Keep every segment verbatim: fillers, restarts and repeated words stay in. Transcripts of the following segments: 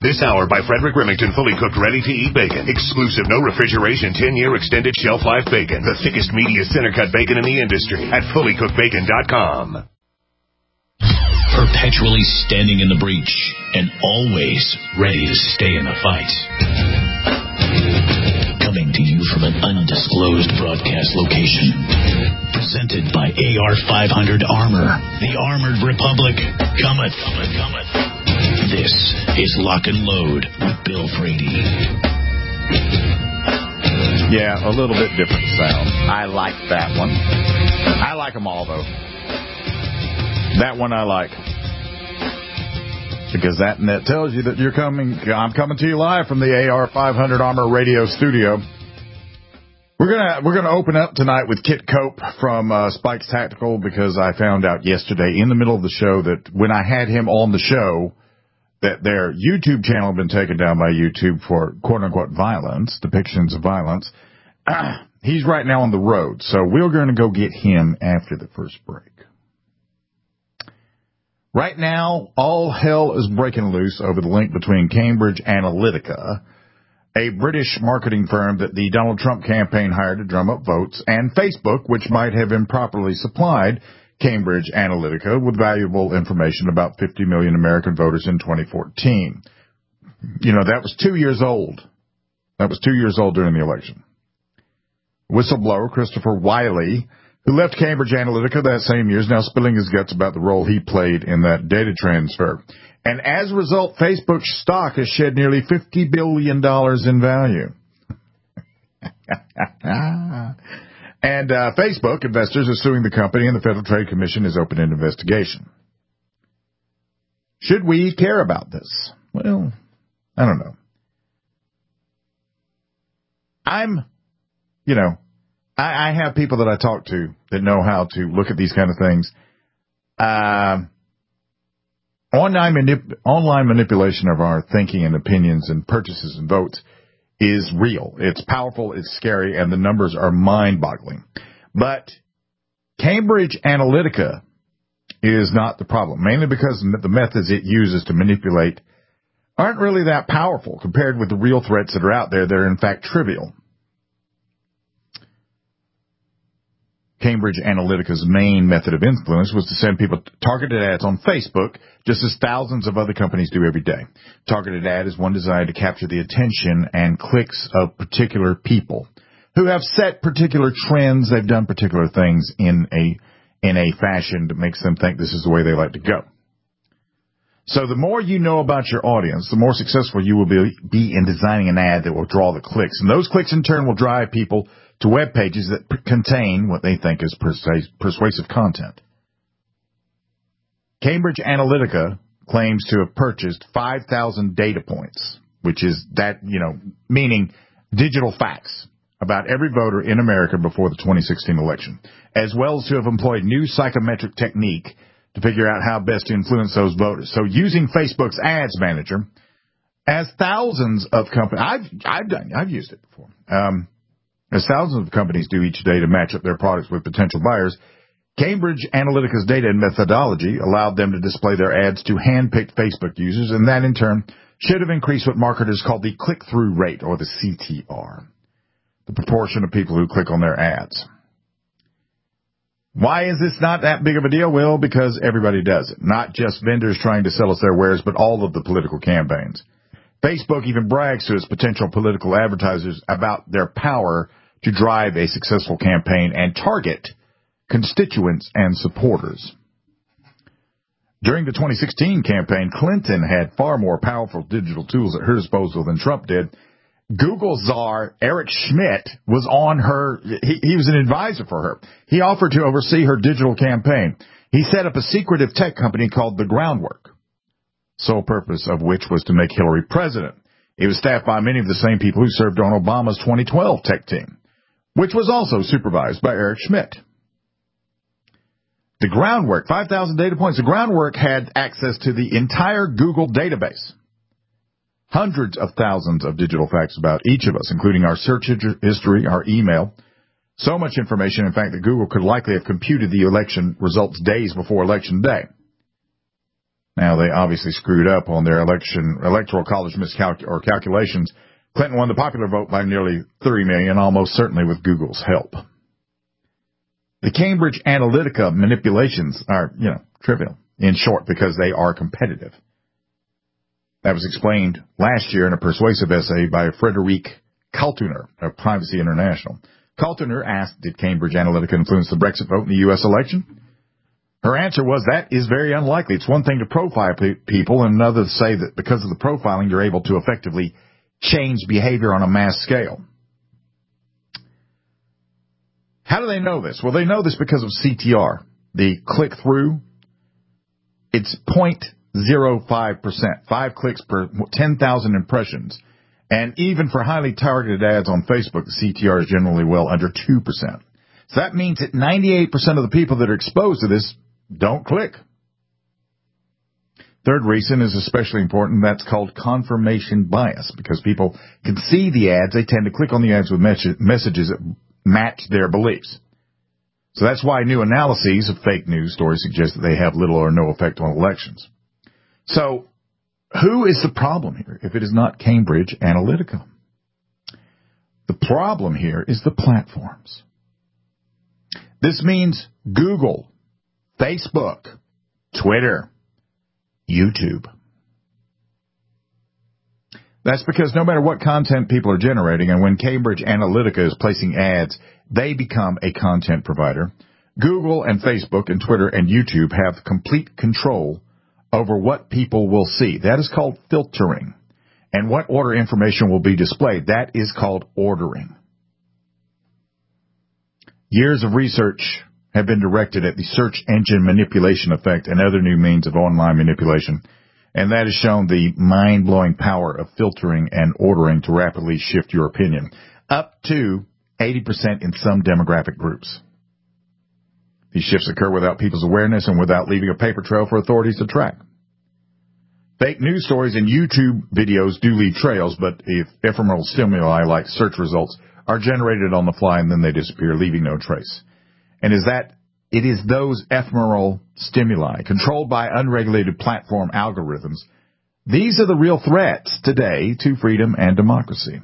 This hour by Frederick Remington, fully cooked, ready-to-eat bacon. Exclusive, no refrigeration, ten-year extended shelf life bacon. The thickest, meatiest center-cut bacon in the industry at fully cooked bacon dot com. Perpetually standing in the breach and always ready to stay in the fight. Coming to you from an undisclosed broadcast location. Presented by A R five hundred Armor. The Armored Republic cometh. cometh, cometh. This is Lock and Load with Bill Frady. Yeah, a little bit different sound. I like that one. I like them all, though. That one I like. Because that, that tells you that you're coming. I'm coming to you live from the A R five hundred Armor Radio Studio. We're gonna we're gonna open up tonight with Kit Cope from uh, Spikes Tactical, because I found out yesterday in the middle of the show that when I had him on the show, that their YouTube channel had been taken down by YouTube for quote-unquote violence, depictions of violence. Uh, he's right now on the road, so we're going to go get him after the first break. Right now, all hell is breaking loose over the link between Cambridge Analytica, a British marketing firm that the Donald Trump campaign hired to drum up votes, and Facebook, which might have improperly supplied Cambridge Analytica with valuable information about fifty million American voters in twenty fourteen. You know, that was two years old. That was two years old during the election. Whistleblower Christopher Wiley, who left Cambridge Analytica that same year, is now spilling his guts about the role he played in that data transfer. And as a result, Facebook's stock has shed nearly fifty billion dollars in value. And uh, Facebook investors are suing the company, and the Federal Trade Commission has opened an investigation. Should we care about this? Well, I don't know. I'm, you know, I, I have people that I talk to that know how to look at these kind of things. Uh, online, manip- online manipulation of our thinking and opinions and purchases and votes is real. It's powerful, it's scary, and the numbers are mind-boggling. But Cambridge Analytica is not the problem, mainly because the methods it uses to manipulate aren't really that powerful compared with the real threats that are out there that are in fact trivial. Cambridge Analytica's main method of influence was to send people targeted ads on Facebook, just as thousands of other companies do every day. Targeted ad is one designed to capture the attention and clicks of particular people who have set particular trends. They've done particular things in a in a fashion that makes them think this is the way they like to go. So the more you know about your audience, the more successful you will be, be in designing an ad that will draw the clicks. And those clicks, in turn, will drive people to web pages that p- contain what they think is persu- persuasive content. Cambridge Analytica claims to have purchased five thousand data points, which is that, you know, meaning digital facts about every voter in America before the twenty sixteen election, as well as to have employed new psychometric technique to figure out how best to influence those voters. So using Facebook's ads manager, as thousands of companies, I've, I've done, I've used it before, um, as thousands of companies do each day to match up their products with potential buyers, Cambridge Analytica's data and methodology allowed them to display their ads to hand-picked Facebook users, and that in turn should have increased what marketers call the click-through rate, or the C T R, the proportion of people who click on their ads. Why is this not that big of a deal? Well, because everybody does it. Not just vendors trying to sell us their wares, but all of the political campaigns. Facebook even brags to its potential political advertisers about their power to drive a successful campaign and target constituents and supporters. During the twenty sixteen campaign, Clinton had far more powerful digital tools at her disposal than Trump did. Google czar Eric Schmidt was on her, he, he was an advisor for her. He offered to oversee her digital campaign. He set up a secretive tech company called The Groundwork, sole purpose of which was to make Hillary president. It was staffed by many of the same people who served on Obama's twenty twelve tech team, which was also supervised by Eric Schmidt. The Groundwork, five thousand data points. The Groundwork had access to the entire Google database. Hundreds of thousands of digital facts about each of us, including our search history, our email. So much information, in fact, that Google could likely have computed the election results days before Election Day. Now, they obviously screwed up on their election electoral college miscalc- or calculations. Clinton won the popular vote by nearly three million, almost certainly with Google's help. The Cambridge Analytica manipulations are, you know, trivial, in short, because they are competitive. That was explained last year in a persuasive essay by Frederique Kaltuner of Privacy International. Kaltuner asked, did Cambridge Analytica influence the Brexit vote in the U S election? Her answer was, that is very unlikely. It's one thing to profile pe- people and another to say that because of the profiling, you're able to effectively change behavior on a mass scale. How do they know this? Well, they know this because of C T R. The click-through, it's zero point zero five percent, five clicks per ten thousand impressions. And even for highly targeted ads on Facebook, the C T R is generally well under two percent. So that means that ninety-eight percent of the people that are exposed to this don't click. Third reason is especially important. That's called confirmation bias. Because people can see the ads, they tend to click on the ads with messages that match their beliefs. So that's why new analyses of fake news stories suggest that they have little or no effect on elections. So who is the problem here if it is not Cambridge Analytica? The problem here is the platforms. This means Google, Facebook, Twitter, YouTube. That's because no matter what content people are generating, and when Cambridge Analytica is placing ads, they become a content provider. Google and Facebook and Twitter and YouTube have complete control over what people will see. That is called filtering. And what order information will be displayed, that is called ordering. Years of research have been directed at the search engine manipulation effect and other new means of online manipulation, and that has shown the mind-blowing power of filtering and ordering to rapidly shift your opinion, up to eighty percent in some demographic groups. These shifts occur without people's awareness and without leaving a paper trail for authorities to track. Fake news stories and YouTube videos do leave trails, but if ephemeral stimuli like search results are generated on the fly and then they disappear, leaving no trace. And is that it is those ephemeral stimuli controlled by unregulated platform algorithms. These are the real threats today to freedom and democracy.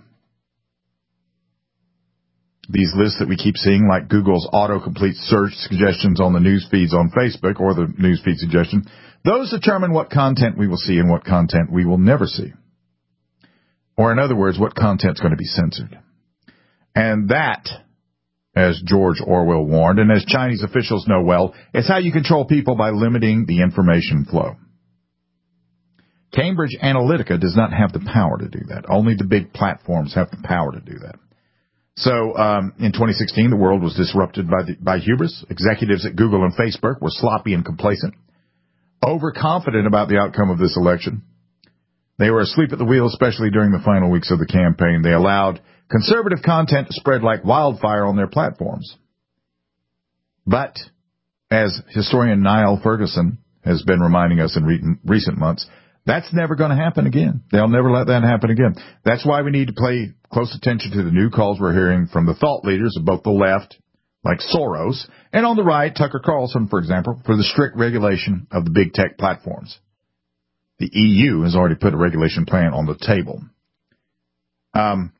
These lists that we keep seeing, like Google's autocomplete search suggestions on the news feeds on Facebook or the news feed suggestion, those determine what content we will see and what content we will never see. Or in other words, what content's going to be censored. And that, as George Orwell warned, and as Chinese officials know well, is how you control people by limiting the information flow. Cambridge Analytica does not have the power to do that. Only the big platforms have the power to do that. So um, in twenty sixteen, the world was disrupted by, the, by hubris. Executives at Google and Facebook were sloppy and complacent, overconfident about the outcome of this election. They were asleep at the wheel, especially during the final weeks of the campaign. They allowed conservative content to spread like wildfire on their platforms. But, as historian Niall Ferguson has been reminding us in re- recent months, that's never going to happen again. They'll never let that happen again. That's why we need to pay close attention to the new calls we're hearing from the thought leaders of both the left, like Soros, and on the right, Tucker Carlson, for example, for the strict regulation of the big tech platforms. The E U has already put a regulation plan on the table. Um,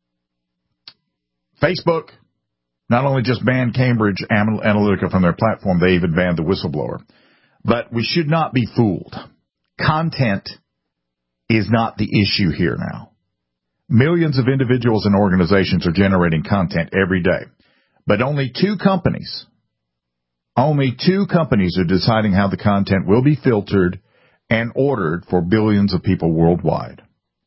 Facebook not only just banned Cambridge Analytica from their platform, they even banned the whistleblower. But we should not be fooled. Content is not the issue here now. Millions of individuals and organizations are generating content every day. But only two companies, only two companies are deciding how the content will be filtered and ordered for billions of people worldwide.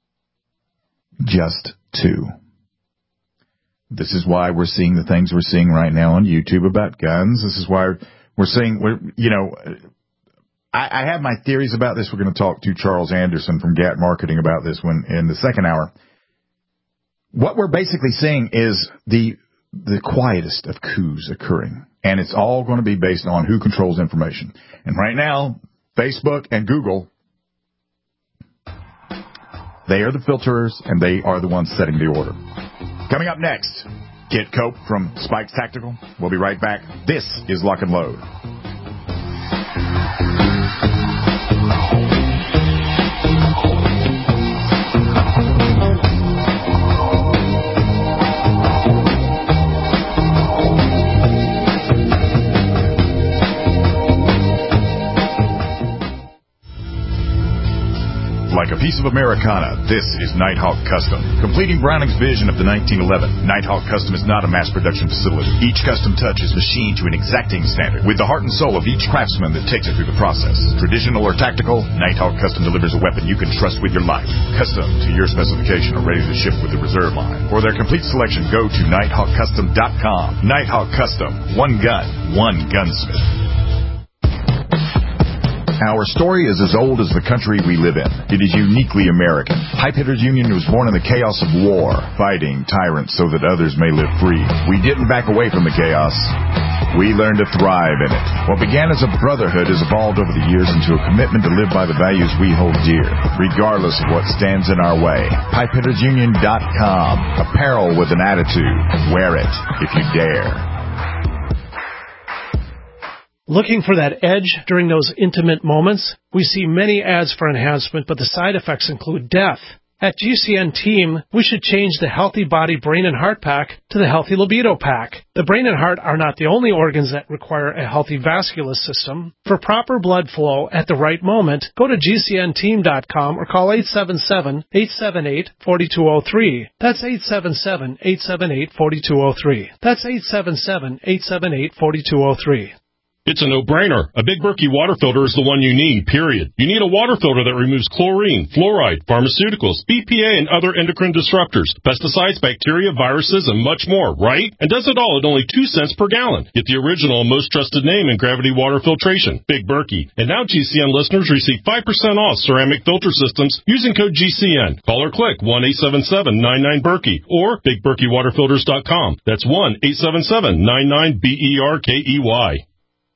Just two. This is why we're seeing the things we're seeing right now on YouTube about guns. This is why we're seeing, we're, you know, I, I have my theories about this. We're going to talk to Charles Anderson from G A T Marketing about this one in the second hour. What we're basically seeing is the the quietest of coups occurring, and it's all going to be based on who controls information. And right now, Facebook and Google, they are the filterers, and they are the ones setting the order. Coming up next, Kit Cope from Spikes Tactical. We'll be right back. This is Lock and Load. piece of Americana, this is Nighthawk Custom. Completing Browning's vision of the nineteen eleven, Nighthawk Custom is not a mass production facility. Each custom touch is machined to an exacting standard, with the heart and soul of each craftsman that takes it through the process. Traditional or tactical, Nighthawk Custom delivers a weapon you can trust with your life. Custom to your specification or ready to ship with the reserve line. For their complete selection, go to nighthawk custom dot com. Nighthawk Custom. One gun, one gunsmith. Our story is as old as the country we live in. It is uniquely American. Pipe Hitters Union was born in the chaos of war, fighting tyrants so that others may live free. We didn't back away from the chaos. We learned to thrive in it. What began as a brotherhood has evolved over the years into a commitment to live by the values we hold dear, regardless of what stands in our way. pipe hitters union dot com. Apparel with an attitude. Wear it if you dare. Looking for that edge during those intimate moments? We see many ads for enhancement, but the side effects include death. At G C N Team, we should change the Healthy Body, Brain, and Heart Pack to the Healthy Libido Pack. The brain and heart are not the only organs that require a healthy vascular system. For proper blood flow at the right moment, go to G C N team dot com or call eight seven seven, eight seven eight, four two zero three. That's eight seven seven, eight seven eight, four two zero three. That's eight seven seven, eight seven eight, four two zero three. It's a no-brainer. A Big Berkey water filter is the one you need, period. You need a water filter that removes chlorine, fluoride, pharmaceuticals, B P A, and other endocrine disruptors, pesticides, bacteria, viruses, and much more, right? And does it all at only two cents per gallon. Get the original and most trusted name in gravity water filtration, Big Berkey. And now G C N listeners receive five percent off ceramic filter systems using code G C N. Call or click one eight seven seven, nine nine, Berkey or big berkey water filters dot com. That's one eight seven seven, nine nine, B E R K E Y.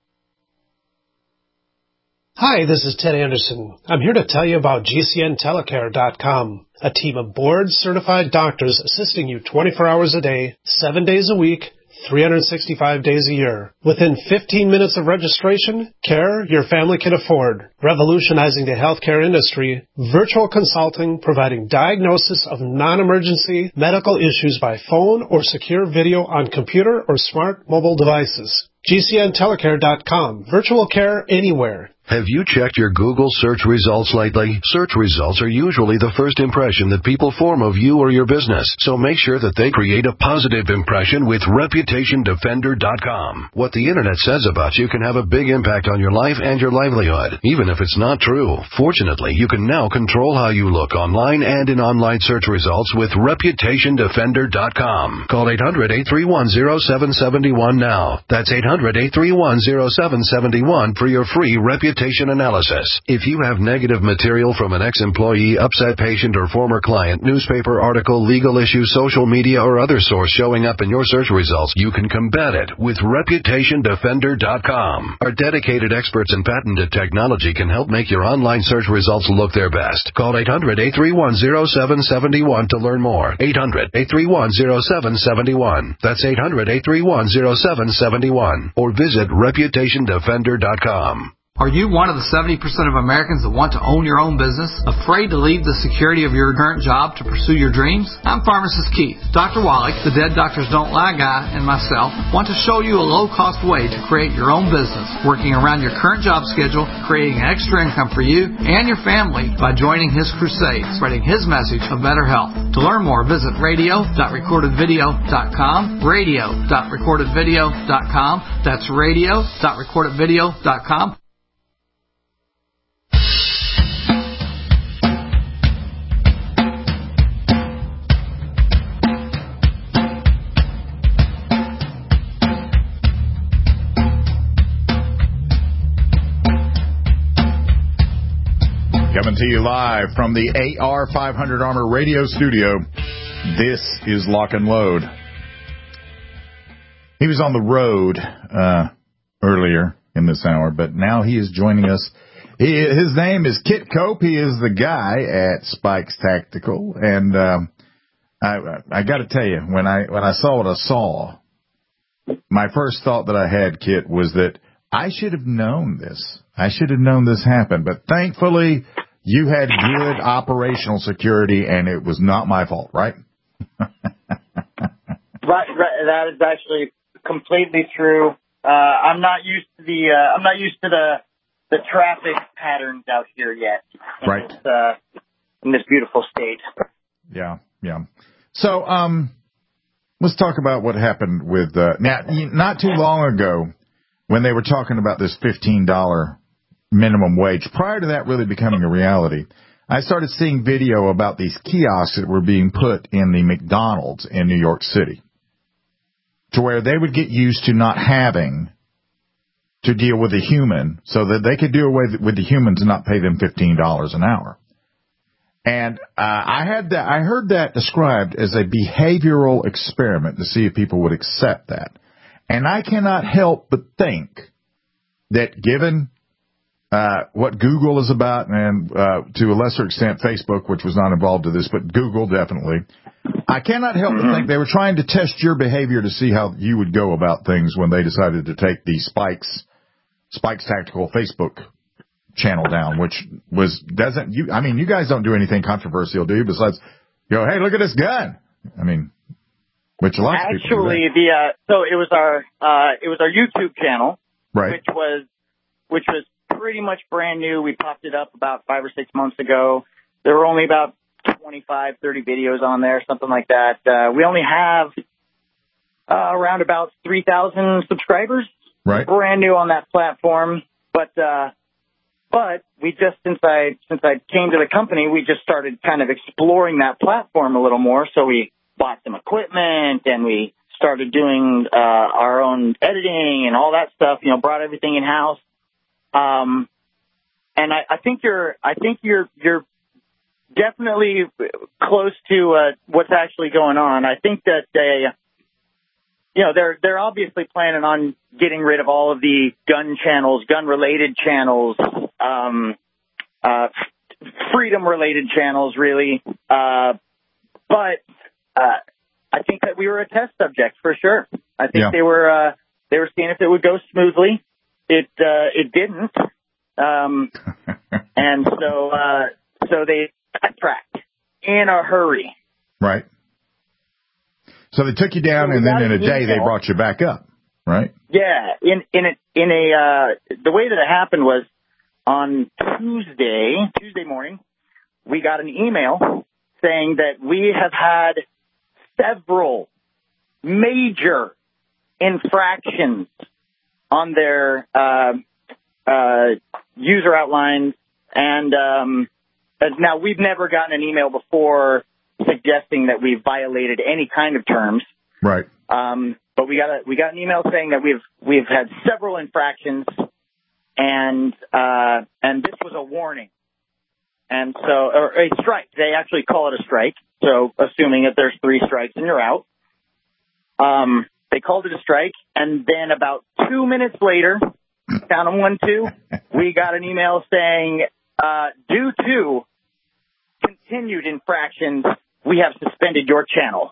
Hi, this is Ted Anderson. I'm here to tell you about G C N telecare dot com, a team of board-certified doctors assisting you twenty-four hours a day, seven days a week, three hundred sixty-five days a year. Within fifteen minutes of registration, care your family can afford. Revolutionizing the healthcare industry, virtual consulting providing diagnosis of non-emergency medical issues by phone or secure video on computer or smart mobile devices. G C N telecare dot com. Virtual care anywhere. Have you checked your Google search results lately? Search results are usually the first impression that people form of you or your business, so make sure that they create a positive impression with reputation defender dot com. What the internet says about you can have a big impact on your life and your livelihood, even if it's not true. Fortunately, you can now control how you look online and in online search results with reputation defender dot com. Call eight hundred, eight three one, zero seven seven one now. That's eight hundred, eight three one, zero seven seven one for your free reputation analysis. If you have negative material from an ex-employee, upset patient, or former client, newspaper article, legal issue, social media, or other source showing up in your search results, you can combat it with reputation defender dot com. Our dedicated experts in patented technology can help make your online search results look their best. Call eight hundred, eight three one, zero seven seven one to learn more. eight hundred, eight three one, zero seven seven one. That's eight hundred, eight three one, zero seven seven one. Or visit reputation defender dot com. Are you one of the seventy percent of Americans that want to own your own business? Afraid to leave the security of your current job to pursue your dreams? I'm Pharmacist Keith. Doctor Wallach, the Dead Doctors Don't Lie guy, and myself want to show you a low-cost way to create your own business, working around your current job schedule, creating extra income for you and your family by joining his crusade, spreading his message of better health. To learn more, visit radio dot recorded video dot com, radio dot recorded video dot com. That's radio dot recorded video dot com. Coming to you live from the A R five hundred Armor Radio Studio, this is Lock and Load. He was on the road uh, earlier in this hour, but now he is joining us. He, his name is Kit Cope. He is the guy at Spikes Tactical, and um, I, I got to tell you, when I when I saw what I saw, my first thought that I had, Kit, was that I should have known this. I should have known this happened, but thankfully you had good operational security, and it was not my fault, right? right, right. That is actually completely true. Uh, I'm not used to the uh, I'm not used to the the traffic patterns out here yet. And right. It's, uh, in this beautiful state. Yeah, yeah. So, um, let's talk about what happened with, uh, now, not too long ago when they were talking about this fifteen dollars minimum wage. Prior to that really becoming a reality, I started seeing video about these kiosks that were being put in the McDonald's in New York City to where they would get used to not having to deal with a human so that they could do away with the humans and not pay them fifteen dollars an hour. And uh, I had that. I heard that described as a behavioral experiment to see if people would accept that. And I cannot help but think that given uh, what Google is about, and uh, to a lesser extent Facebook, which was not involved in this, but Google definitely, I cannot help but think they were trying to test your behavior to see how you would go about things when they decided to take the Spikes, Spikes Tactical Facebook channel down, which was doesn't you I mean you guys don't do anything controversial, do you, besides go, hey, look at this gun? I mean, which a lot of people actually the uh so it was our uh it was our YouTube channel, right, which was which was pretty much brand new. We popped it up about five or six months ago. There were only about twenty-five, thirty videos on there, something like that. Uh we only have uh, around about three thousand subscribers, right, brand new on that platform. But uh But we just, since I, since I came to the company, we just started kind of exploring that platform a little more. So we bought some equipment and we started doing, uh, our own editing and all that stuff, you know, brought everything in house. Um, and I, I think you're, I think you're, you're definitely close to, uh, what's actually going on. I think that they, you know, they're, they're obviously planning on getting rid of all of the gun channels, gun related channels, um, uh, freedom related channels, really. Uh, but, uh, I think that we were a test subject for sure. I think yeah. they were, uh, they were seeing if it would go smoothly. It, uh, it didn't. Um, and so, uh, so they backtracked in a hurry. Right. So they took you down, so and then in a day they brought you back up, right? Yeah. In in a, in a uh, the way that it happened was on Tuesday, Tuesday morning, we got an email saying that we have had several major infractions on their uh, uh, user outlines, and um, now we've never gotten an email before suggesting that we've violated any kind of terms. Right. Um, but we got a, we got an email saying that we've, we've had several infractions, and, uh, and this was a warning. And so, or a strike. They actually call it a strike. So assuming that there's three strikes and you're out. Um, they called it a strike. And then about two minutes later, count them one, two, we got an email saying, uh, due to continued infractions, we have suspended your channel.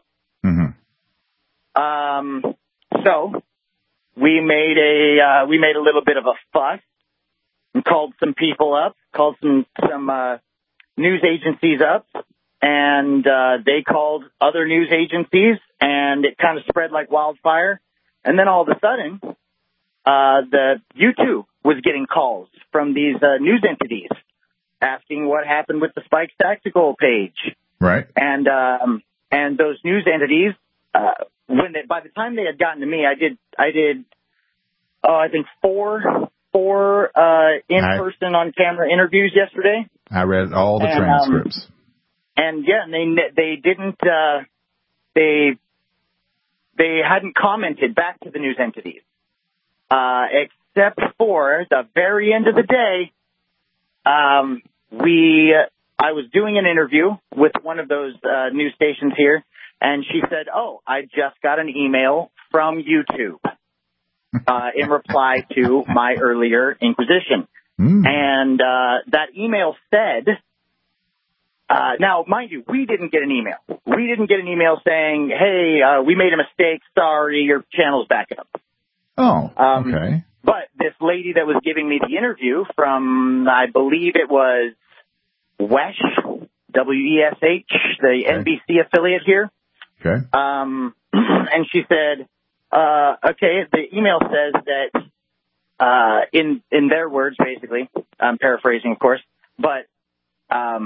Mm-hmm. Um, so we made a, uh, we made a little bit of a fuss and called some people up, called some, some, uh, news agencies up, and, uh, they called other news agencies, and it kind of spread like wildfire. And then all of a sudden, uh, the YouTube was getting calls from these, uh, news entities asking what happened with the Spikes Tactical page. Right. And, um, and those news entities, uh, when they, by the time they had gotten to me, I did, I did, oh, I think four, four, uh, in-person on camera interviews yesterday. I read all the and, transcripts. Um, and yeah, and they, they didn't, uh, they, they hadn't commented back to the news entities, uh, except for the very end of the day. Um, we, I was doing an interview with one of those, uh, news stations here, and she said, oh, I just got an email from YouTube, uh, in reply to my earlier inquisition. Mm. And, uh, that email said, uh, now, mind you, we didn't get an email. We didn't get an email saying, hey, uh, we made a mistake. Sorry, your channel's back up. Oh, um, okay. But this lady that was giving me the interview from, I believe it was WESH, W E S H, the okay. N B C affiliate here. Okay. Um, and she said, uh, okay, the email says that, uh, in, in their words, basically, I'm paraphrasing, of course, but, um,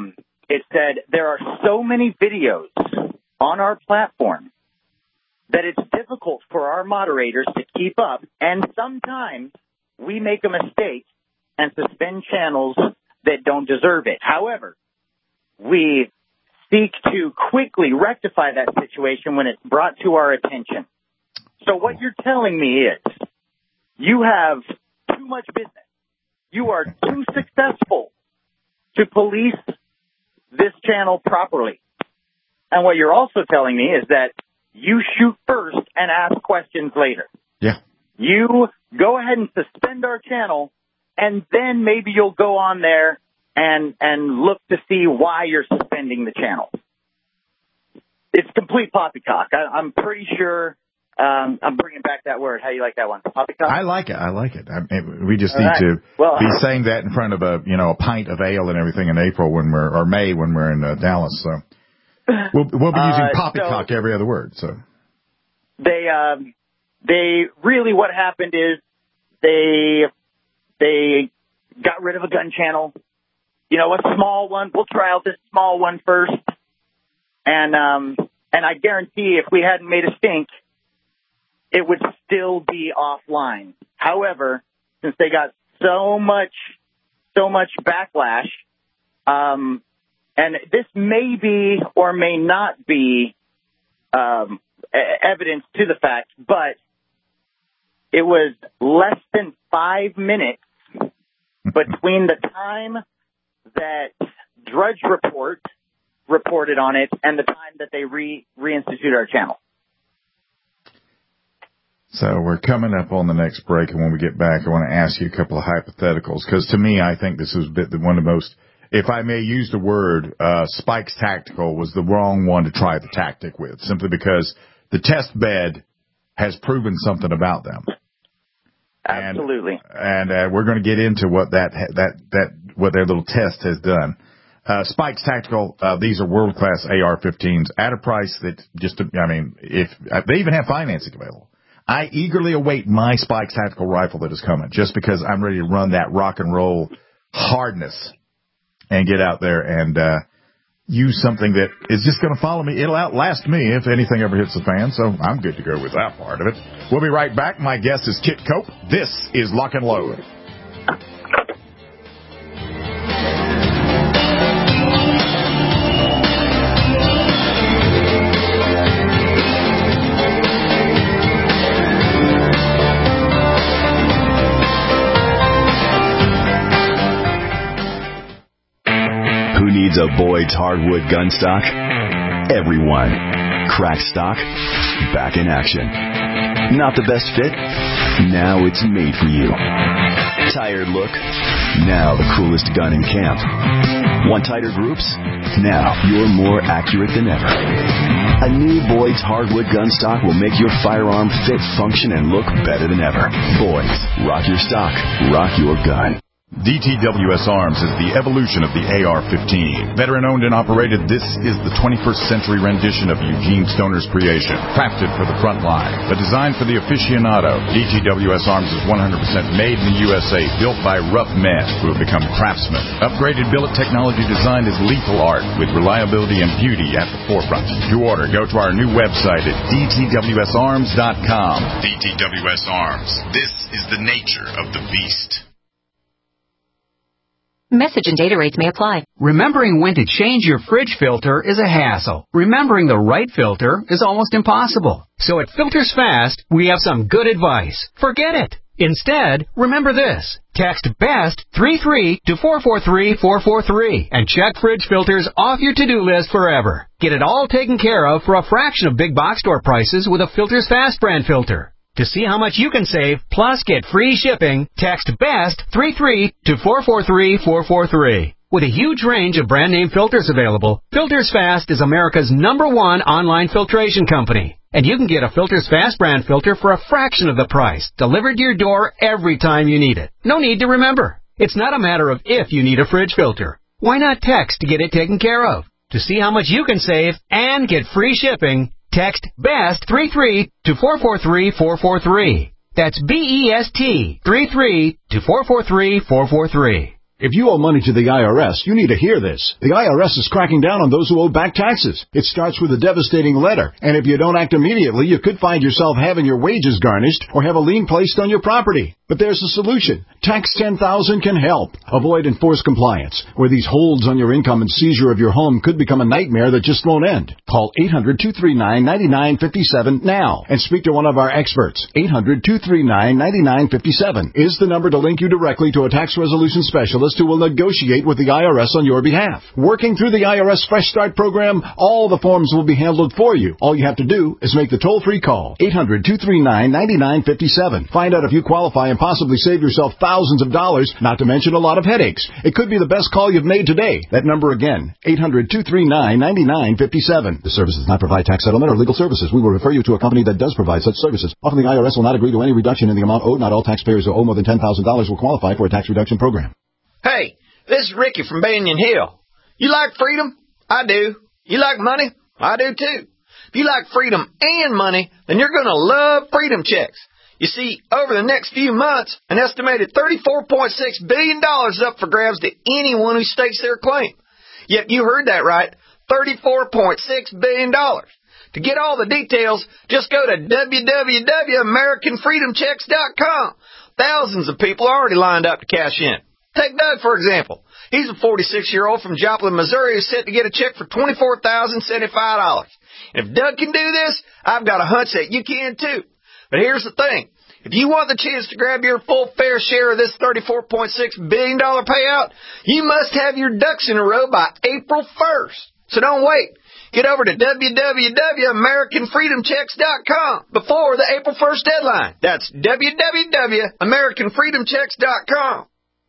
it said, there are so many videos on our platform that it's difficult for our moderators to keep up, and sometimes we make a mistake and suspend channels that don't deserve it. However, we seek to quickly rectify that situation when it's brought to our attention. So what you're telling me is you have too much business. You are too successful to police this channel properly. And what you're also telling me is that you shoot first and ask questions later. Yeah. You go ahead and suspend our channel, and then maybe you'll go on there and and look to see why you're suspending the channel. It's complete poppycock. I, I'm pretty sure. Um, I'm bringing back that word. How do you like that one? Poppycock? I like it. I like it. I, we just All need right. to well, be saying that in front of a, you know, a pint of ale and everything in April when we're, or May when we're in uh, Dallas. So we'll, we'll be using uh, poppycock so every other word. So they, um, they really, what happened is they, they got rid of a gun channel. You know, a small one. We'll try out this small one first. And, um, and I guarantee if we hadn't made a stink, it would still be offline. However, since they got so much, so much backlash, um, and this may be or may not be um, evidence to the fact, but it was less than five minutes between the time that Drudge Report reported on it and the time that they re reinstituted our channel. So we're coming up on the next break, and when we get back, I want to ask you a couple of hypotheticals, because to me, I think this is one of the most, if I may use the word, uh, Spike's Tactical was the wrong one to try the tactic with, simply because the test bed has proven something about them. Absolutely. And, and uh, we're going to get into what that, that, that, what their little test has done. Uh, Spike's Tactical, uh, these are world-class A R fifteens at a price that just, I mean, if, they even have financing available. I eagerly await my Spike's Tactical rifle that is coming, just because I'm ready to run that rock and roll hardness and get out there and uh, use something that is just going to follow me. It'll outlast me if anything ever hits the fan, so I'm good to go with that part of it. We'll be right back. My guest is Kit Cope. This is Lock and Load. Who needs a Boyd's hardwood gun stock? Everyone. Cracked stock? Back in action. Not the best fit? Now it's made for you. Tired look? Now the coolest gun in camp. Want tighter groups? Now you're more accurate than ever. A new Boyd's hardwood gun stock will make your firearm fit, function, and look better than ever. Boyd's. Rock your stock. Rock your gun. D T W S Arms is the evolution of the A R fifteen. Veteran-owned and operated, this is the twenty-first century rendition of Eugene Stoner's creation. Crafted for the front line, but designed for the aficionado. D T W S Arms is one hundred percent made in the U S A, built by rough men who have become craftsmen. Upgraded billet technology designed as lethal art, with reliability and beauty at the forefront. To order, go to our new website at D T W S arms dot com. D T W S Arms. This is the nature of the beast. Message and data rates may apply. Remembering when to change your fridge filter is a hassle. Remembering the right filter is almost impossible. So at Filters Fast, we have some good advice. Forget it. Instead, remember this. Text BEST three three to four four three four four three and check fridge filters off your to-do list forever. Get it all taken care of for a fraction of big box store prices with a Filters Fast brand filter. To see how much you can save, plus get free shipping, text BEST three three to four four three four four three. With a huge range of brand name filters available, Filters Fast is America's number one online filtration company. And you can get a Filters Fast brand filter for a fraction of the price, delivered to your door every time you need it. No need to remember. It's not a matter of if you need a fridge filter. Why not text to get it taken care of? To see how much you can save and get free shipping, text BEST three three to four four three four four three. That's B E S T three three to four four three four four three. If you owe money to the I R S, you need to hear this. The I R S is cracking down on those who owe back taxes. It starts with a devastating letter, and if you don't act immediately, you could find yourself having your wages garnished or have a lien placed on your property. But there's a solution. Tax ten thousand can help. Avoid enforced compliance, where these holds on your income and seizure of your home could become a nightmare that just won't end. Call eight hundred, two three nine, nine nine five seven now and speak to one of our experts. eight hundred, two three nine, nine nine five seven is the number to link you directly to a tax resolution specialist who will negotiate with the I R S on your behalf. Working through the I R S Fresh Start program, all the forms will be handled for you. All you have to do is make the toll-free call. eight hundred, two three nine, nine nine five seven. Find out if you qualify and possibly save yourself thousands of dollars, not to mention a lot of headaches. It could be the best call you've made today. That number again, eight hundred, two three nine, nine nine five seven. The service does not provide tax settlement or legal services. We will refer you to a company that does provide such services. Often the I R S will not agree to any reduction in the amount owed. Not all taxpayers who owe more than ten thousand dollars will qualify for a tax reduction program. Hey, this is Ricky from Banyan Hill. You like freedom? I do. You like money? I do too. If you like freedom and money, then you're going to love Freedom Checks. You see, over the next few months, an estimated thirty-four point six billion dollars is up for grabs to anyone who stakes their claim. Yep, you heard that right, thirty-four point six billion dollars. To get all the details, just go to w w w dot american freedom checks dot com. Thousands of people are already lined up to cash in. Take Doug, for example. He's a forty-six-year-old from Joplin, Missouri who's set to get a check for twenty-four thousand seventy-five dollars. And if Doug can do this, I've got a hunch that you can too. But here's the thing. If you want the chance to grab your full fair share of this thirty-four point six billion dollars payout, you must have your ducks in a row by April first. So don't wait. Get over to w w w dot american freedom checks dot com before the April first deadline. That's w w w dot american freedom checks dot com.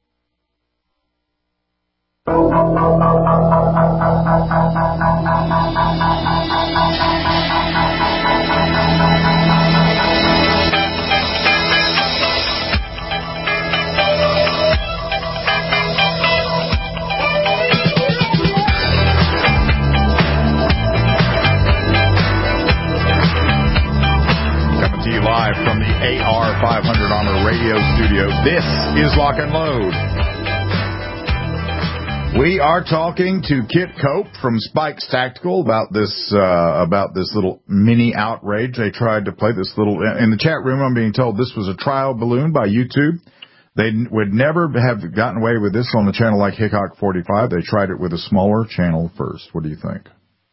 Coming to you live from the A R five hundred Armor Radio Studio. This is Lock and Load. We are talking to Kit Cope from Spikes Tactical about this uh, about this little mini outrage they tried to play. This little in the chat room, I'm being told this was a trial balloon by YouTube. They would never have gotten away with this on the channel like Hickok forty-five. They tried it with a smaller channel first. What do you think?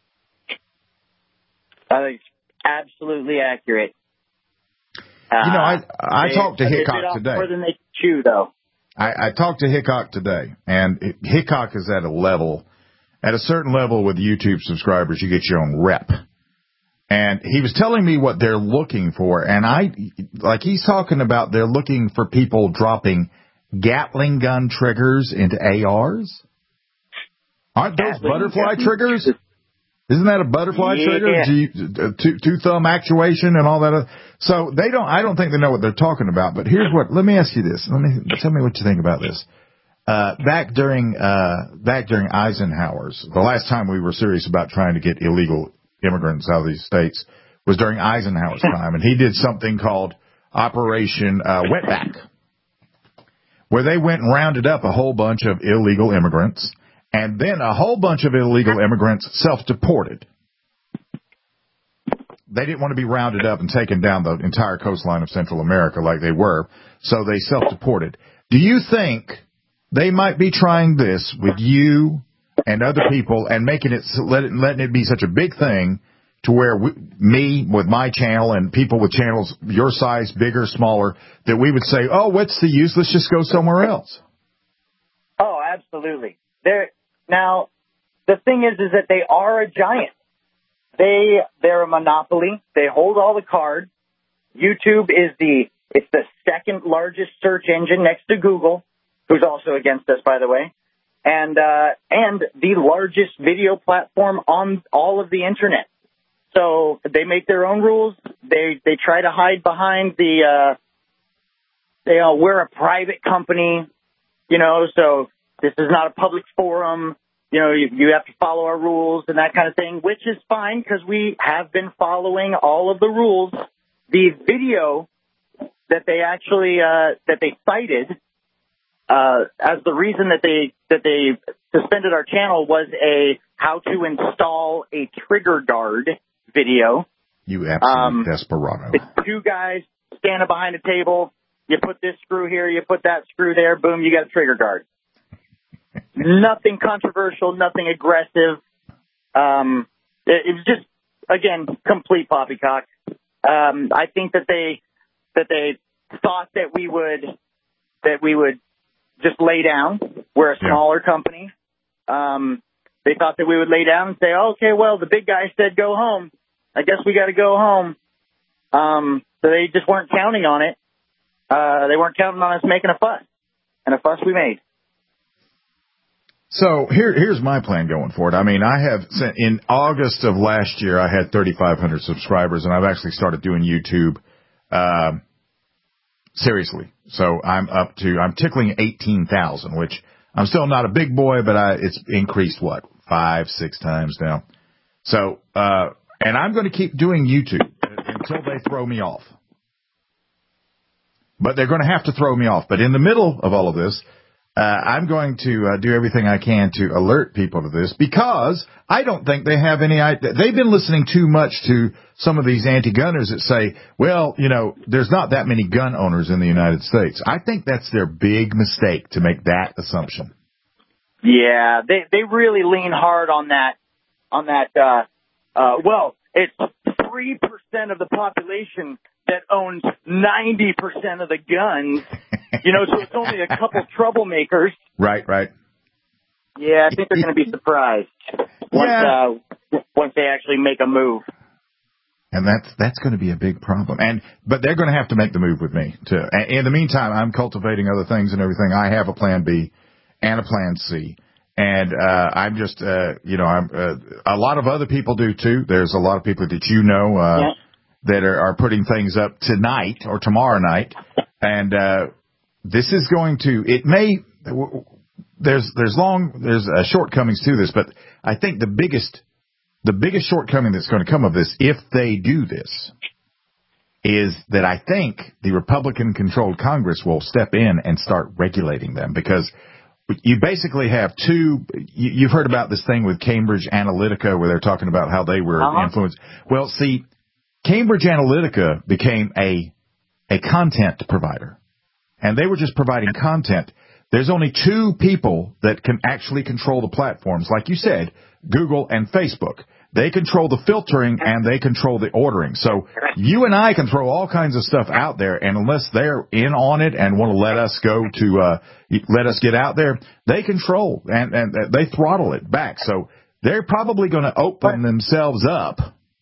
I think it's absolutely accurate. You know, I I they, talked to they Hickok bit off today. More than they chew, though. I, I talked to Hickok today, and Hickok is at a level, at a certain level with YouTube subscribers, you get your own rep. And he was telling me what they're looking for, and I, like he's talking about they're looking for people dropping Gatling gun triggers into A Rs. Aren't those Gatling butterfly gun. triggers? Isn't that a butterfly yeah. trigger? G, two, two thumb actuation and all that. So they don't, I don't think they know what they're talking about, but here's what, let me ask you this. Let me, tell me what you think about this. Uh, back during, uh, back during Eisenhower's, the last time we were serious about trying to get illegal immigrants out of these states was during Eisenhower's time, and he did something called Operation, uh, Wetback, where they went and rounded up a whole bunch of illegal immigrants. And then a whole bunch of illegal immigrants self-deported. They didn't want to be rounded up and taken down the entire coastline of Central America like they were, so they self-deported. Do you think they might be trying this with you and other people and making it, letting it be such a big thing to where we, me with my channel and people with channels your size, bigger, smaller, that we would say, oh, what's the use? Let's just go somewhere else. Oh, absolutely. They're, now, the thing is, is that they are a giant. They, they're a monopoly. They hold all the cards. YouTube is the, it's the second largest search engine next to Google, who's also against us, by the way, and, uh, and the largest video platform on all of the internet. So they make their own rules. They, they try to hide behind the, uh, they, uh, we're a private company, you know, so this is not a public forum. You know, you, you have to follow our rules and that kind of thing, which is fine because we have been following all of the rules. The video that they actually, uh, that they cited, uh, as the reason that they that they suspended our channel was a how to install a trigger guard video. You absolute um, desperado. It's two guys standing behind a table. You put this screw here, you put that screw there, boom, you got a trigger guard. Nothing controversial, nothing aggressive. Um, it, it was just, again, complete poppycock. Um, I think that they that they thought that we would that we would just lay down. We're a smaller yeah. company. Um, they thought that we would lay down and say, oh, okay, well, the big guy said go home. I guess we got to go home. Um, so they just weren't counting on it. Uh, they weren't counting on us making a fuss, and a fuss we made. So here, here's my plan going forward. I mean, I have sent, in August of last year, I had thirty-five hundred subscribers, and I've actually started doing YouTube, uh, seriously. So I'm up to, I'm tickling eighteen thousand, which I'm still not a big boy, but I, it's increased what, five, six times now. So, uh, and I'm going to keep doing YouTube until they throw me off. But they're going to have to throw me off. But in the middle of all of this, uh, I'm going to uh, do everything I can to alert people to this, because I don't think they have any idea. They've been listening too much to some of these anti-gunners that say, well, you know, there's not that many gun owners in the United States. I think that's their big mistake to make that assumption. Yeah, they they really lean hard on that, on that, uh, uh, well, it's three percent of the population that owns ninety percent of the guns. You know, so it's only a couple troublemakers. Right, right. Yeah, I think they're going to be surprised once, yeah. uh, once they actually make a move. And that's that's going to be a big problem. And but they're going to have to make the move with me too. And in the meantime, I'm cultivating other things and everything. I have a plan B and a plan C. And uh I'm just, uh you know, I'm uh, a lot of other people do too. There's a lot of people that you know uh yeah. that are, are putting things up tonight or tomorrow night. And uh this is going to, it may, there's there's long, there's uh, shortcomings to this, but I think the biggest, the biggest shortcoming that's going to come of this, if they do this, is that I think the Republican-controlled Congress will step in and start regulating them, because you basically have two, you, you've heard about this thing with Cambridge Analytica where they're talking about how they were uh-huh. influenced. Well, see, Cambridge Analytica became a a content provider, and they were just providing content. There's only two people that can actually control the platforms, like you said, Google and Facebook. They control the filtering and they control the ordering. So you and I can throw all kinds of stuff out there, and unless they're in on it and want to let us go to, uh, let us get out there, they control and, and they throttle it back. So they're probably going to open themselves up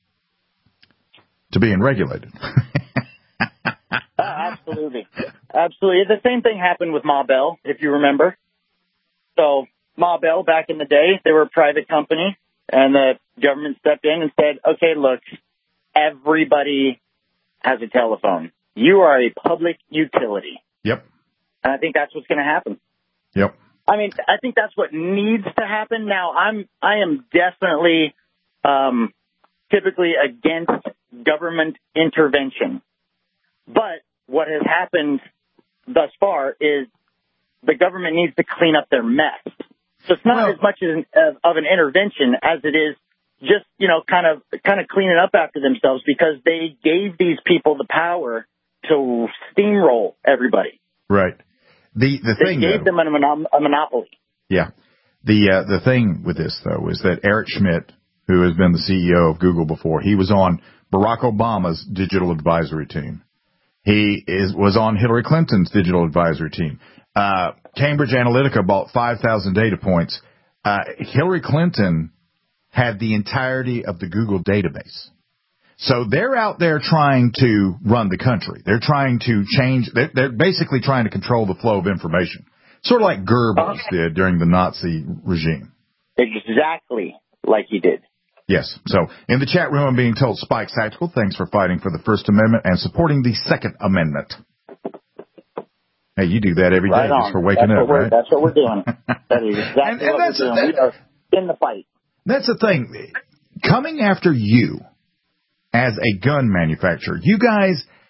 to being regulated. uh, absolutely. Absolutely. The same thing happened with Ma Bell, if you remember. So Ma Bell, back in the day, they were a private company. And the government stepped in and said, okay, look, everybody has a telephone. You are a public utility. Yep. And I think that's what's going to happen. Yep. I mean, I think that's what needs to happen. Now, I'm, I am definitely, um, typically against government intervention. But what has happened thus far is the government needs to clean up their mess. So it's not well, as much as, as of an intervention as it is just, you know, kind of kind of cleaning up after themselves, because they gave these people the power to steamroll everybody. Right. The the they thing gave though, them a, monom- a monopoly. Yeah. The uh, the thing with this though is that Eric Schmidt, who has been the C E O of Google before, he was on Barack Obama's digital advisory team. He is was on Hillary Clinton's digital advisory team. Uh, Cambridge Analytica bought five thousand data points. Uh, Hillary Clinton had the entirety of the Google database. So they're out there trying to run the country. They're trying to change, they're, they're basically trying to control the flow of information. Sort of like Goebbels did during the Nazi regime. Exactly like he did. Yes. So in the chat room, I'm being told, Spike's Tactical, thanks for fighting for the First Amendment and supporting the Second Amendment. Hey, you do that every day right just for waking that's up, right? That's what we're doing. That is exactly and, and what that's we're doing. That, we are in the fight. That's the thing. Coming after you as a gun manufacturer, you guys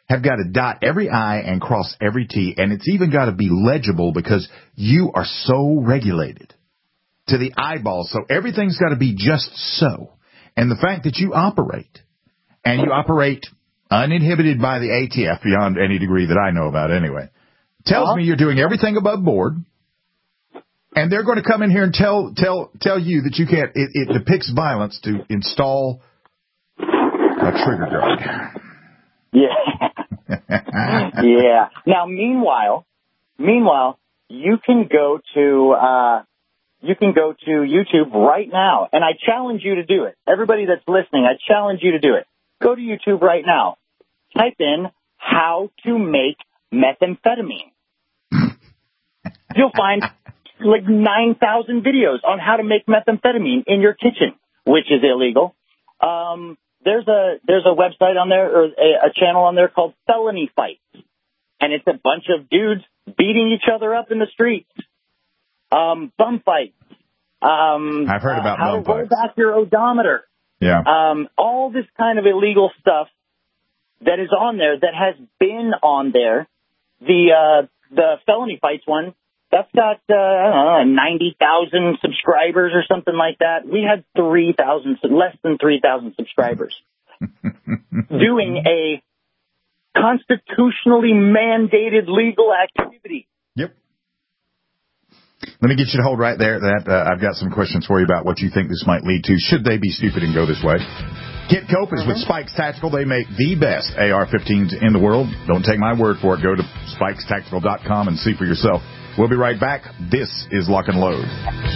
have got to dot every I and cross every T, and it's even got to be legible because you are so regulated to the eyeball. So everything's got to be just so. And the fact that you operate, and you operate uninhibited by the A T F beyond any degree that I know about anyway, tells uh-huh. me you're doing everything above board. And they're going to come in here and tell tell tell you that you can't. It, it depicts violence to install a trigger guard. Yeah. Yeah. Now, meanwhile, meanwhile, you can go to uh, you can go to YouTube right now, and I challenge you to do it. Everybody that's listening, I challenge you to do it. Go to YouTube right now. Type in how to make methamphetamine. You'll find like nine thousand videos on how to make methamphetamine in your kitchen, which is illegal. Um, there's a there's a website on there, or a, a channel on there called Felony Fights, and it's a bunch of dudes beating each other up in the streets. Um, bum fights. Um, I've heard about uh, how bum to roll fights. back your odometer. Yeah. Um, all this kind of illegal stuff that is on there, that has been on there. The uh, the Felony Fights one, that's got, uh, I don't know, ninety thousand subscribers or something like that. We had three thousand, less than three thousand subscribers doing a constitutionally mandated legal activity. Yep. Let me get you to hold right there. That uh, I've got some questions for you about what you think this might lead to. Should they be stupid and go this way? Kit Cope is with Spikes Tactical. They make the best A R fifteens in the world. Don't take my word for it. Go to spikes tactical dot com and see for yourself. We'll be right back. This is Lock and Load.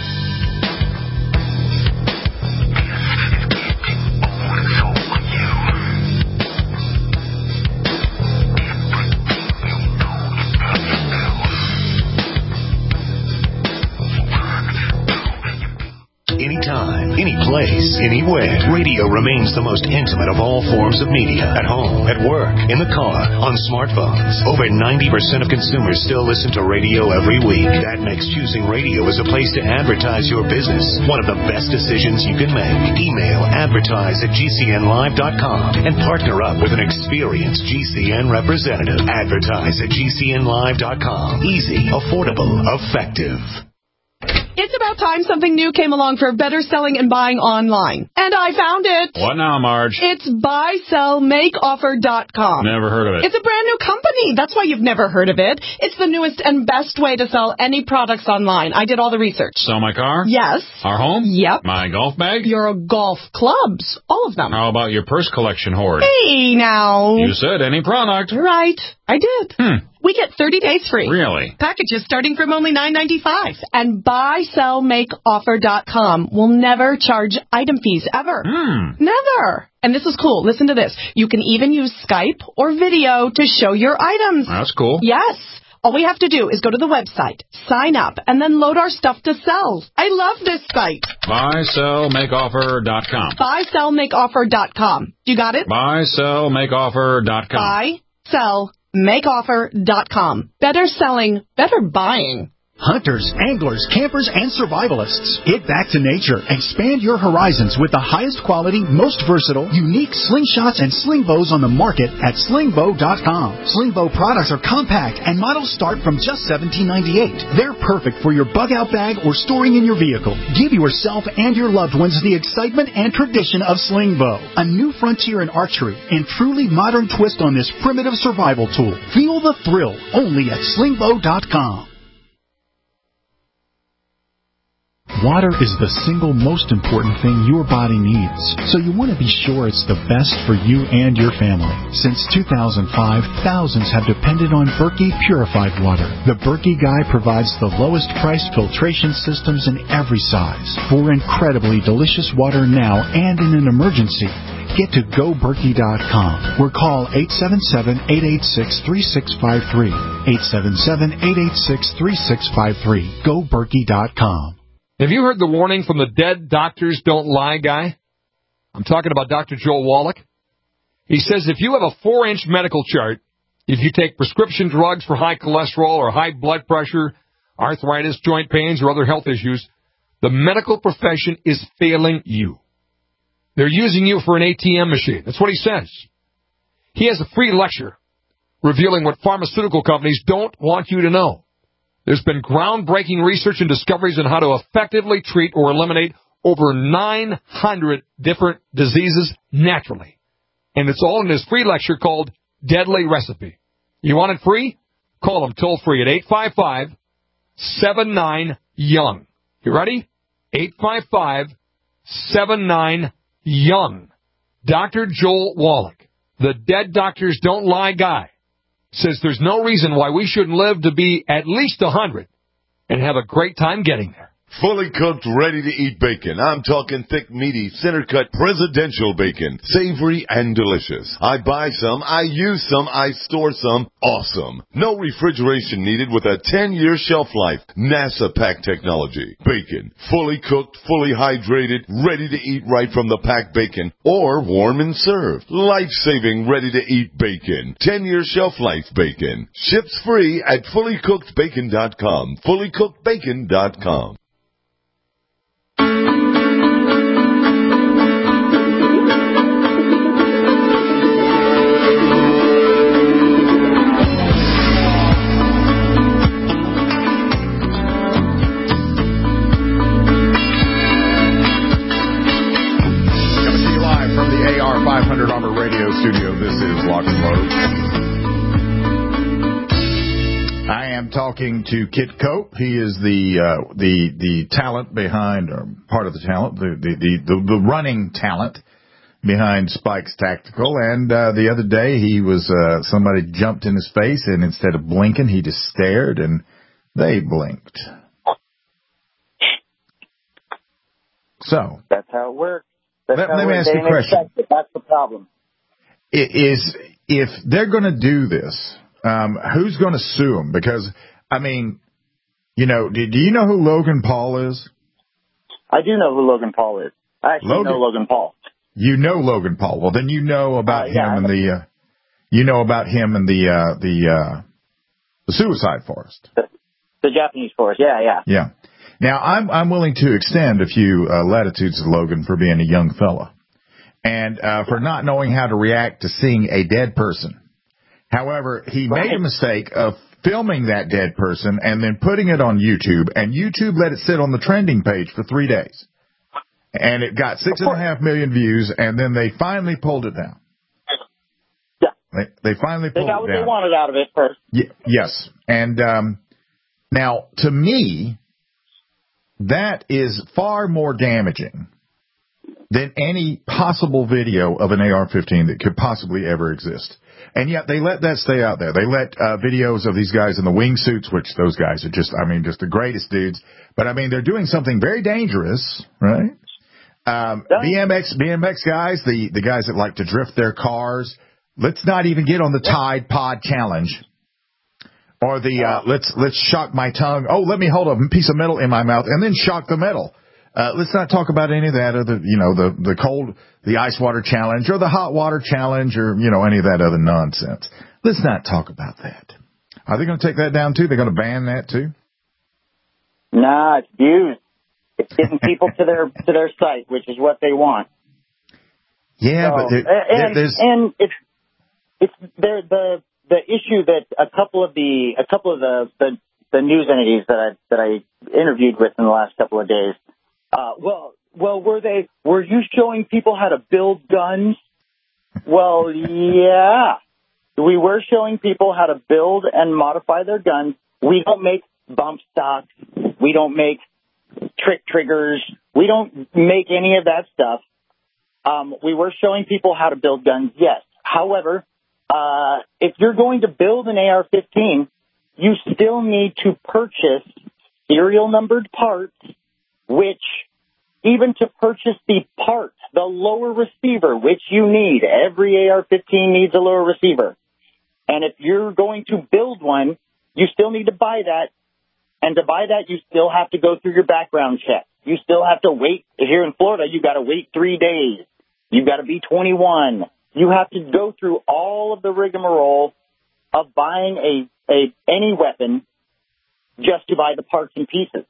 Anytime, any place, anywhere. Radio remains the most intimate of all forms of media. At home, at work, in the car, on smartphones. Over ninety percent of consumers still listen to radio every week. That makes choosing radio as a place to advertise your business one of the best decisions you can make. Email advertise at G C N live dot com and partner up with an experienced G C N representative. Advertise at G C N live dot com. Easy, affordable, effective. It's about time something new came along for better selling and buying online. And I found it. What now, Marge? It's buy sell make offer dot com. Never heard of it. It's a brand new company. That's why you've never heard of it. It's the newest and best way to sell any products online. I did all the research. Sell my car? Yes. Our home? Yep. My golf bag? Your golf clubs. All of them. How about your purse collection hoard? Hey, now. You said any product. Right. I did. Hmm. We get thirty days free. Really? Packages starting from only nine ninety-five. And buy sell make offer dot com will never charge item fees, ever. Hmm. Never. And this is cool. Listen to this. You can even use Skype or video to show your items. That's cool. Yes. All we have to do is go to the website, sign up, and then load our stuff to sell. I love this site. buy sell make offer dot com. buy sell make offer dot com. You got it? buy sell make offer dot com. buy sell make offer dot com. Better selling, better buying. Hunters, anglers, campers, and survivalists. Get back to nature. Expand your horizons with the highest quality, most versatile, unique slingshots and sling bows on the market at sling bow dot com. Sling bow products are compact and models start from just seventeen ninety-eight. They're perfect for your bug-out bag or storing in your vehicle. Give yourself and your loved ones the excitement and tradition of sling bow. A new frontier in archery and truly modern twist on this primitive survival tool. Feel the thrill only at sling bow dot com. Water is the single most important thing your body needs, so you want to be sure it's the best for you and your family. Since two thousand five, thousands have depended on Berkey purified water. The Berkey Guy provides the lowest priced filtration systems in every size. For incredibly delicious water now and in an emergency, get to go berkey dot com or call eight seven seven, eight eight six, three six five three. eight seven seven, eight eight six, three six five three. go berkey dot com. Have you heard the warning from the Dead Doctors Don't Lie guy? I'm talking about Doctor Joel Wallach. He says if you have a four-inch medical chart, if you take prescription drugs for high cholesterol or high blood pressure, arthritis, joint pains, or other health issues, the medical profession is failing you. They're using you for an A T M machine. That's what he says. He has a free lecture revealing what pharmaceutical companies don't want you to know. There's been groundbreaking research and discoveries on how to effectively treat or eliminate over nine hundred different diseases naturally. And it's all in this free lecture called Deadly Recipe. You want it free? Call them toll free at eight five five, seven nine, young. You ready? eight five five, seven nine, young. Doctor Joel Wallach, the Dead Doctors Don't Lie guy, says there's no reason why we shouldn't live to be at least one hundred and have a great time getting there. Fully cooked, ready-to-eat bacon. I'm talking thick, meaty, center-cut presidential bacon. Savory and delicious. I buy some, I use some, I store some. Awesome. No refrigeration needed with a ten-year shelf life. NASA pack technology. Bacon. Fully cooked, fully hydrated, ready to eat right from the packed bacon. Or warm and served. Life-saving, ready-to-eat bacon. ten-year shelf life bacon. Ships free at fully cooked bacon dot com. fully cooked bacon dot com. five hundred Armor Radio Studio. This is Lock and Load. I am talking to Kit Cope. He is the uh, the the talent behind, or part of the talent, the the the, the, the running talent behind Spikes Tactical. And uh, the other day, he was uh, somebody jumped in his face, and instead of blinking, he just stared, and they blinked. So that's how it works. That's let, how let me ask you a question. That's the problem. It is if they're going to do this, um, who's going to sue them? Because, I mean, you know, do, do you know who Logan Paul is? I do know who Logan Paul is. I actually Logan, know Logan Paul. You know Logan Paul. Well, then you know about uh, yeah, him and the, uh, you know about him and the, uh, the, uh, the suicide forest. The, the Japanese forest. Yeah, yeah. Yeah. Now, I'm I'm willing to extend a few uh, latitudes to Logan for being a young fella and uh, for not knowing how to react to seeing a dead person. However, he right. made a mistake of filming that dead person and then putting it on YouTube, and YouTube let it sit on the trending page for three days. And it got six and a half million views, and then they finally pulled it down. Yeah. They, they finally pulled it down. They got what they wanted out of it first. Y- yes. And um, now, to me, that is far more damaging than any possible video of an A R fifteen that could possibly ever exist. And yet they let that stay out there. They let uh, videos of these guys in the wingsuits, which those guys are just, I mean, just the greatest dudes. But, I mean, they're doing something very dangerous, right? Um, B M X, B M X guys, the, the guys that like to drift their cars. Let's not even get on the Tide Pod Challenge. Or the, uh, let's, let's shock my tongue. Oh, let me hold a piece of metal in my mouth and then shock the metal. Uh, let's not talk about any of that or the, you know, the, the cold, the ice water challenge or the hot water challenge or, you know, any of that other nonsense. Let's not talk about that. Are they going to take that down too? They're going to ban that too? Nah, it's views. It's getting people to their, to their site, which is what they want. Yeah, so, but it, and, there's, and it's, it's, they're the, the issue that a couple of the a couple of the, the, the news entities that I that I interviewed with in the last couple of days, uh, well, well, were they were you showing people how to build guns? Well, yeah, we were showing people how to build and modify their guns. We don't make bump stocks. We don't make trick triggers. We don't make any of that stuff. Um, we were showing people how to build guns, yes. However, Uh, if you're going to build an A R fifteen, you still need to purchase serial numbered parts, which even to purchase the part, the lower receiver, which you need, every A R fifteen needs a lower receiver. And if you're going to build one, you still need to buy that. And to buy that, you still have to go through your background check. You still have to wait. Here in Florida, you got to wait three days. You've got to be twenty-one. You have to go through all of the rigmarole of buying a, a any weapon just to buy the parts and pieces.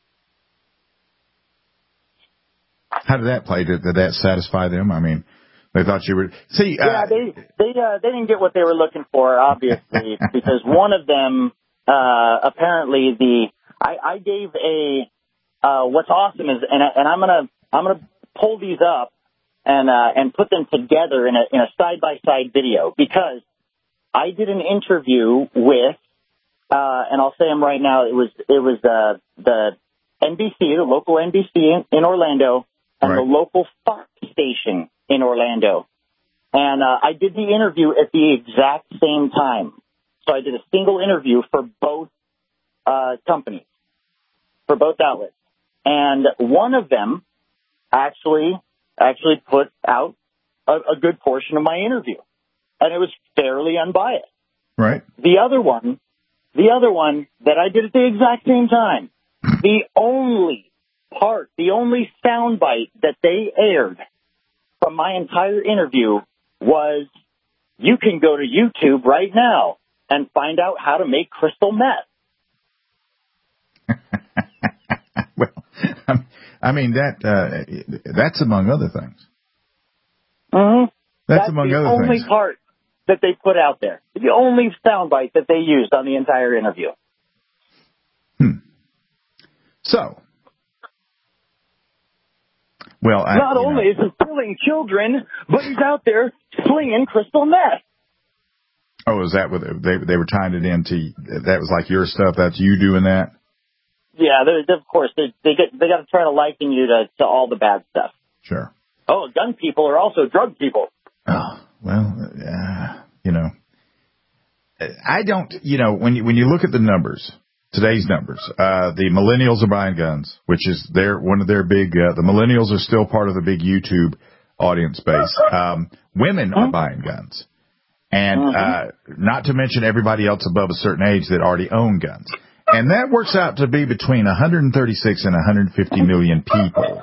How did that play? Did, did that satisfy them? I mean, They thought you were see. Yeah, uh, they they uh, they didn't get what they were looking for, obviously, because one of them uh, apparently the I, I gave a uh, what's awesome is and I, and I'm gonna I'm gonna pull these up and uh, and put them together in a in a side by side video because I did an interview with uh, and I'll say them right now. It was it was uh, the N B C, the local N B C in, in Orlando, and right. the local Fox station in Orlando. And uh, I did the interview at the exact same time. So I did a single interview for both uh, companies, for both outlets. And one of them actually actually put out a, a good portion of my interview. And it was fairly unbiased. Right. The other one, the other one that I did at the exact same time, the only part, the only soundbite that they aired from my entire interview was, you can go to YouTube right now and find out how to make crystal meth. Well, I mean, that uh, that's among other things. Mm-hmm. That's, that's among the other only things. part that they put out there. The only soundbite that they used on the entire interview. Hmm. So, well, I, not only know. is he killing children, but he's out there slinging crystal meth. Oh, is that what they they were tying it into? That was like your stuff. That's you doing that. Yeah, of course they they get they got to try to liken you to to all the bad stuff. Sure. Oh, gun people are also drug people. Oh well, uh, you know, I don't. You know, when you when you look at the numbers. Today's numbers, uh, the millennials are buying guns, which is their one of their big. Uh, the millennials are still part of the big YouTube audience base. Um, women are buying guns, and uh, not to mention everybody else above a certain age that already own guns, and that works out to be between one hundred thirty-six and one hundred fifty million people.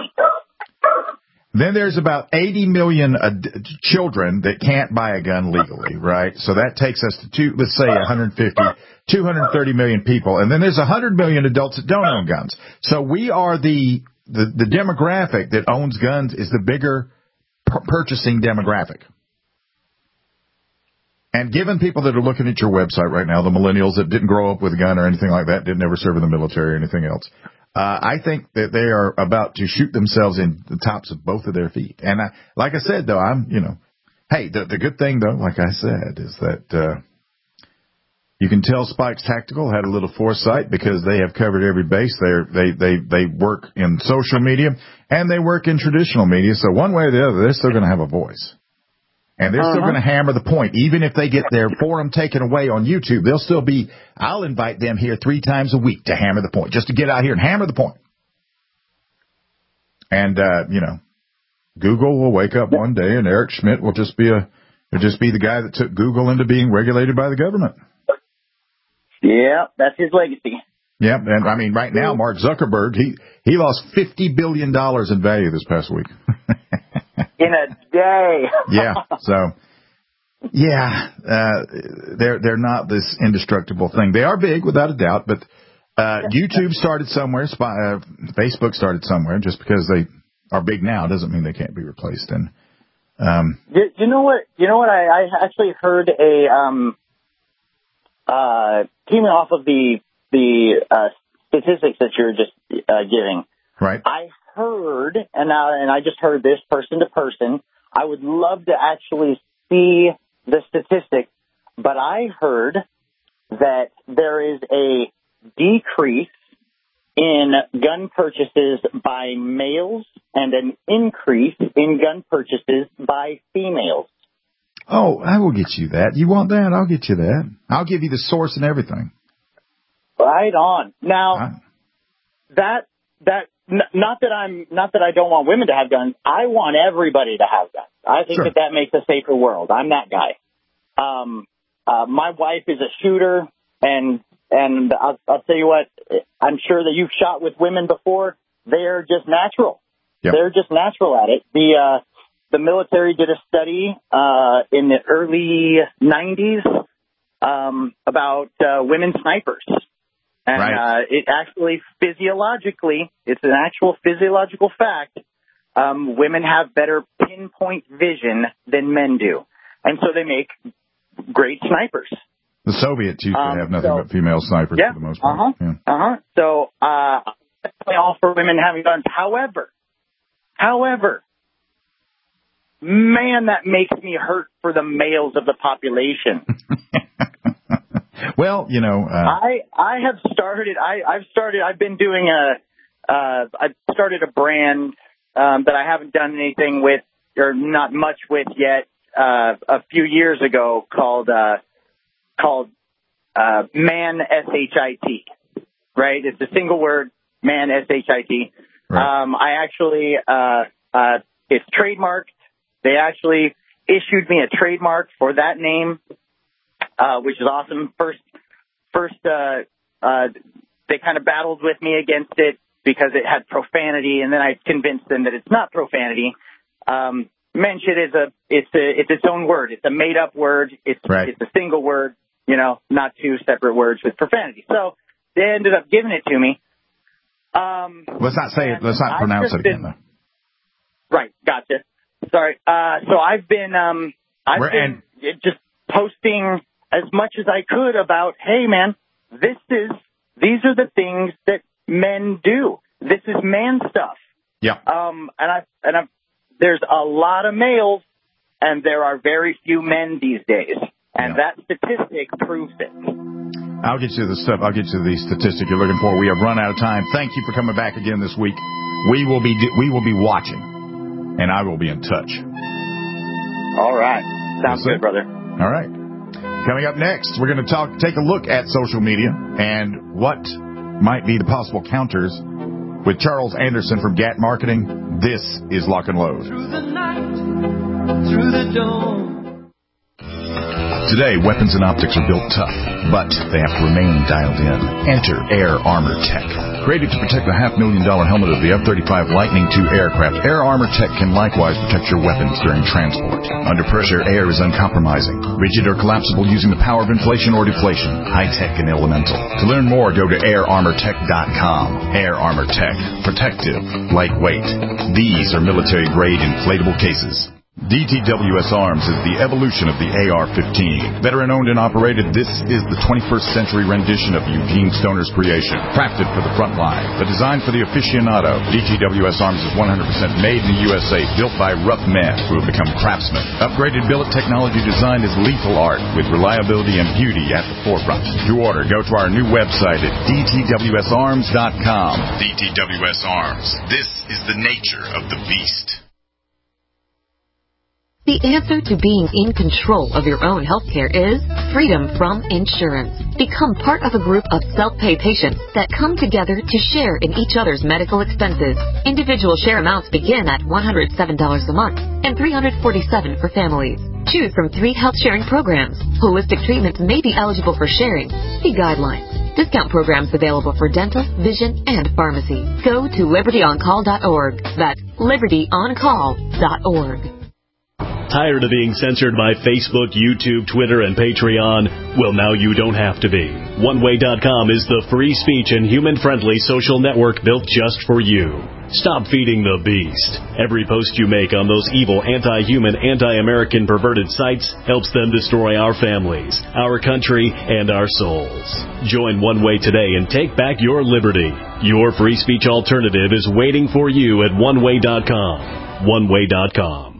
Then there's about eighty million uh, children that can't buy a gun legally, right? So that takes us to two, let's say one hundred fifty, two hundred thirty million people. And then there's one hundred million adults that don't own guns. So we are the, the, the demographic that owns guns is the bigger p- purchasing demographic. And given people that are looking at your website right now, the millennials that didn't grow up with a gun or anything like that, didn't ever serve in the military or anything else, Uh, I think that they are about to shoot themselves in the tops of both of their feet. And I, like I said, though, I'm, you know, hey, the, the good thing, though, like I said, is that uh, you can tell Spikes Tactical had a little foresight because they have covered every base. They're, they they they work in social media and they work in traditional media. So one way or the other, they're still going to have a voice. And they're uh-huh. still going to hammer the point. Even if they get their forum taken away on YouTube, they'll still be, I'll invite them here three times a week to hammer the point, just to get out here and hammer the point. And, uh, you know, Google will wake up one day and Eric Schmidt will just be a, will just be the guy that took Google into being regulated by the government. Yeah, that's his legacy. Yeah, and I mean, right now, Mark Zuckerberg, he, he lost fifty billion dollars in value this past week. In a day. Yeah. So, yeah, uh, they're, they're not this indestructible thing. They are big without a doubt, but, uh, YouTube started somewhere. Uh, Facebook started somewhere. Just because they are big now doesn't mean they can't be replaced. And, um, you, you know what, you know what? I, I actually heard a, um, uh, teaming off of the, the, uh, statistics that you're just, uh, giving. Right. I heard, and now, and I just heard this person to person. I would love to actually see the statistic, but I heard that there is a decrease in gun purchases by males and an increase in gun purchases by females. Oh, I will get you that. You want that? I'll get you that. I'll give you the source and everything. Right on. Now, huh? that that. Not that I'm, not that I don't want women to have guns. I want everybody to have guns. I think sure. that that makes a safer world. I'm that guy. Um, uh, my wife is a shooter, and and I'll, I'll tell you what. I'm sure that you've shot with women before. They're just natural. Yep. They're just natural at it. The uh, the military did a study uh, in the early nineties um, about uh, women snipers. And right. uh, it actually physiologically, it's an actual physiological fact. um, women have better pinpoint vision than men do. And so they make great snipers. The Soviets used to Um, have nothing so- but female snipers Yeah, for the most part. uh-huh, Yeah. uh-huh. So, uh, definitely all for women having guns. However, however, man, that makes me hurt for the males of the population. Well, you know, uh, I I have started. I I've started. I've been doing a. Uh, I've started a brand um, that I haven't done anything with or not much with yet. Uh, a few years ago, called uh, called uh, Man S H I T. Right, it's a single word. Man S H I T. Right. Um, I actually uh, uh, it's trademarked. They actually issued me a trademark for that name. Uh, which is awesome. First, first, uh, uh, they kind of battled with me against it because it had profanity, and then I convinced them that it's not profanity. Um, mensch it is a, it's a, it's its own word. It's a made-up word. It's, right. it's a single word. You know, not two separate words with profanity. So they ended up giving it to me. Um, let's not say it. Let's not I've pronounce just it again, been- though. Right. Gotcha. Sorry. Uh, so I've been, um, I've We're- been just posting as much as I could about, hey man, this is, these are the things that men do. This is man stuff. Yeah. Um, and I, and I, there's a lot of males and there are very few men these days. And Yeah. that statistic proves it. I'll get you the stuff. I'll get you the statistic you're looking for. We have run out of time. Thank you for coming back again this week. We will be, we will be watching and I will be in touch. All right. Sounds That's good, it. brother. All right. Coming up next, we're going to talk, take a look at social media and what might be the possible counters with Charles Anderson from G A T Marketing. This is Lock and Load. Through the night, through the dawn. Today, weapons and optics are built tough, but they have to remain dialed in. Enter Air Armor Tech. Created to protect the half million dollar helmet of the F thirty-five Lightning two aircraft, Air Armor Tech can likewise protect your weapons during transport. Under pressure, air is uncompromising, rigid or collapsible using the power of inflation or deflation, high-tech and elemental. To learn more, go to air armor tech dot com. Air Armor Tech. Protective. Lightweight. These are military-grade inflatable cases. D T W S Arms is the evolution of the A R fifteen. Veteran-owned and operated, this is the twenty-first century rendition of Eugene Stoner's creation. Crafted for the front line, but designed for the aficionado. D T W S Arms is one hundred percent made in the U S A, built by rough men who have become craftsmen. Upgraded billet technology designed as lethal art, with reliability and beauty at the forefront. To order, go to our new website at D T W S arms dot com. D T W S Arms. This is the nature of the beast. The answer to being in control of your own healthcare is freedom from insurance. Become part of a group of self-pay patients that come together to share in each other's medical expenses. Individual share amounts begin at one hundred seven dollars a month and three hundred forty-seven dollars for families. Choose from three health sharing programs. Holistic treatments may be eligible for sharing. See guidelines. Discount programs available for dental, vision, and pharmacy. Go to liberty on call dot org. That's liberty on call dot org. Tired of being censored by Facebook, YouTube, Twitter, and Patreon? Well, now you don't have to be. one way dot com is the free speech and human-friendly social network built just for you. Stop feeding the beast. Every post you make on those evil, anti-human, anti-American perverted sites helps them destroy our families, our country, and our souls. Join One Way today and take back your liberty. Your free speech alternative is waiting for you at one way dot com. one way dot com.